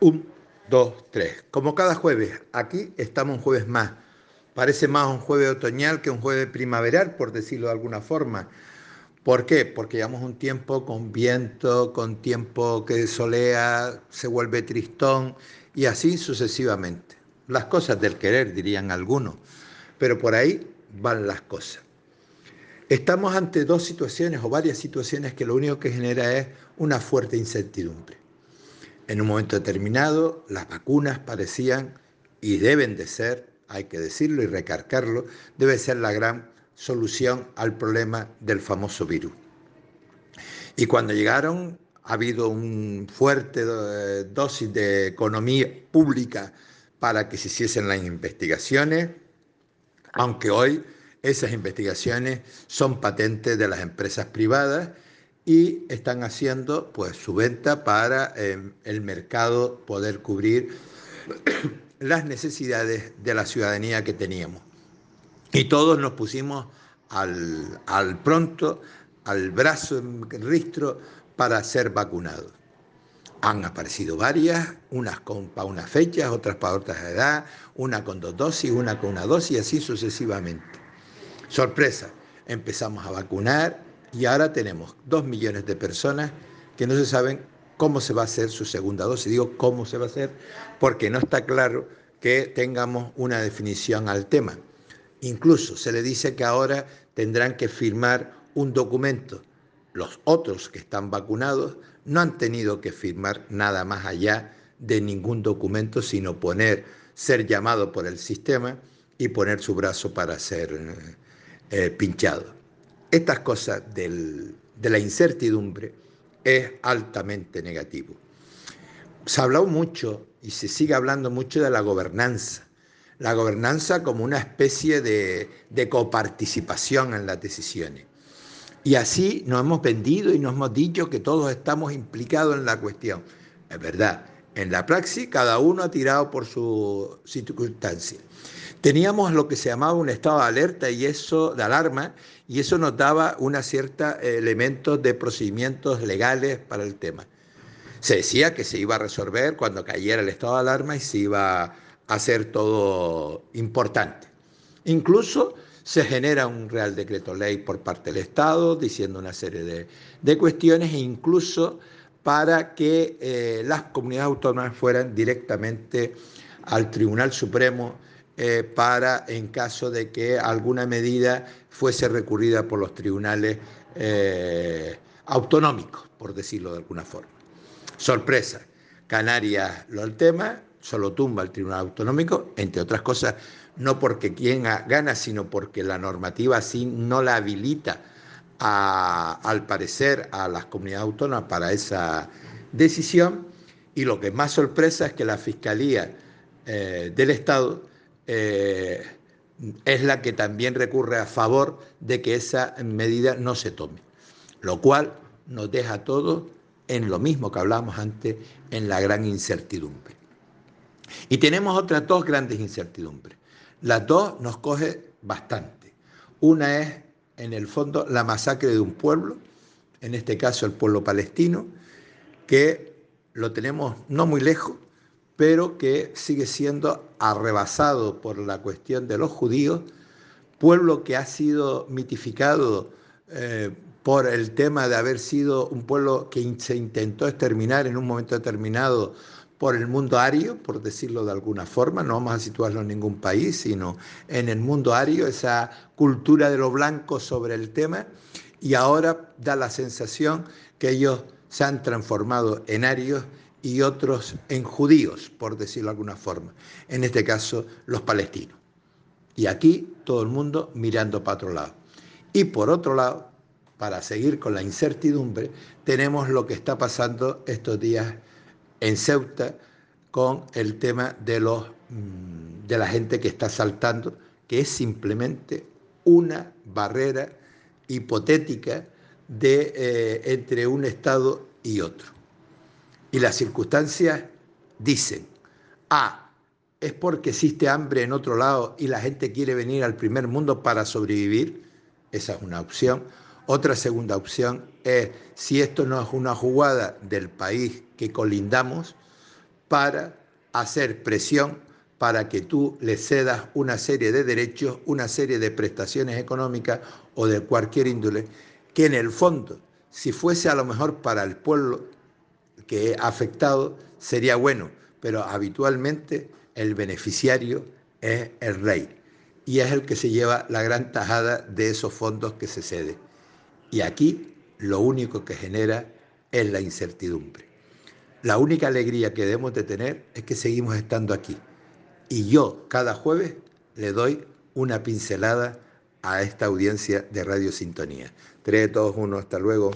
Un, dos, tres. Como cada jueves, aquí estamos un jueves más. Parece más un jueves otoñal que un jueves primaveral, por decirlo de alguna forma. ¿Por qué? Porque llevamos un tiempo con viento, con tiempo que solea, se vuelve tristón y así sucesivamente. Las cosas del querer, dirían algunos, pero por ahí van las cosas. Estamos ante dos situaciones o varias situaciones que lo único que genera es una fuerte incertidumbre. En un momento determinado, las vacunas parecían, y deben de ser, hay que decirlo y recargarlo, debe ser la gran solución al problema del famoso virus. Y cuando llegaron, ha habido un fuerte dosis de economía pública para que se hiciesen las investigaciones, aunque hoy esas investigaciones son patentes de las empresas privadas y están haciendo pues su venta para el mercado poder cubrir las necesidades de la ciudadanía que teníamos. Y todos nos pusimos al pronto, al brazo en ristro para ser vacunados. Han aparecido varias, unas para unas fechas, otras para otras edades, una con 2 dosis, una con una dosis y así sucesivamente. Sorpresa, empezamos a vacunar y ahora tenemos 2 millones de personas que no se saben cómo se va a hacer su segunda dosis. Digo cómo se va a hacer porque no está claro que tengamos una definición al tema. Incluso se le dice que ahora tendrán que firmar un documento. Los otros que están vacunados no han tenido que firmar nada más allá de ningún documento, sino ser llamado por el sistema y poner su brazo para ser pinchado. Estas cosas de la incertidumbre es altamente negativo. Se ha hablado mucho y se sigue hablando mucho de la gobernanza como una especie de coparticipación en las decisiones. Y así nos hemos vendido y nos hemos dicho que todos estamos implicados en la cuestión. Es verdad, en la praxis cada uno ha tirado por su circunstancia. Teníamos lo que se llamaba un estado de alerta y eso, de alarma, y eso nos daba una cierta elementos de procedimientos legales para el tema. Se decía que se iba a resolver cuando cayera el estado de alarma y se iba a hacer todo importante. Incluso se genera un Real Decreto Ley por parte del Estado diciendo una serie de cuestiones e incluso para que las comunidades autónomas fueran directamente al Tribunal Supremo para, en caso de que alguna medida fuese recurrida por los tribunales autonómicos, por decirlo de alguna forma. Sorpresa, Canarias el tema, solo tumba el Tribunal Autonómico, entre otras cosas, no porque quien gana, sino porque la normativa así no la habilita, al parecer, a las comunidades autónomas para esa decisión. Y lo que es más sorpresa es que la Fiscalía del Estado es la que también recurre a favor de que esa medida no se tome, lo cual nos deja a todos en lo mismo que hablábamos antes, en la gran incertidumbre. Y tenemos otras dos grandes incertidumbres. Las dos nos coge bastante. Una es, en el fondo, la masacre de un pueblo, en este caso el pueblo palestino, que lo tenemos no muy lejos, pero que sigue siendo arrebasado por la cuestión de los judíos, pueblo que ha sido mitificado por el tema de haber sido un pueblo que se intentó exterminar en un momento determinado por el mundo ario, por decirlo de alguna forma, no vamos a situarlo en ningún país, sino en el mundo ario, esa cultura de lo blanco sobre el tema, y ahora da la sensación que ellos se han transformado en arios y otros en judíos, por decirlo de alguna forma, en este caso los palestinos. Y aquí todo el mundo mirando para otro lado. Y por otro lado, para seguir con la incertidumbre, tenemos lo que está pasando estos días en Ceuta con el tema de la gente que está saltando, que es simplemente una barrera hipotética entre un Estado y otro. Y las circunstancias dicen, es porque existe hambre en otro lado y la gente quiere venir al primer mundo para sobrevivir. Esa es una opción. Otra segunda opción es, si esto no es una jugada del país que colindamos para hacer presión para que tú le cedas una serie de derechos, una serie de prestaciones económicas o de cualquier índole, que en el fondo, si fuese a lo mejor para el pueblo que ha afectado, sería bueno, pero habitualmente el beneficiario es el rey y es el que se lleva la gran tajada de esos fondos que se ceden. Y aquí lo único que genera es la incertidumbre. La única alegría que debemos de tener es que seguimos estando aquí. Y yo cada jueves le doy una pincelada a esta audiencia de Radio Sintonía. 3, 2, 1, hasta luego.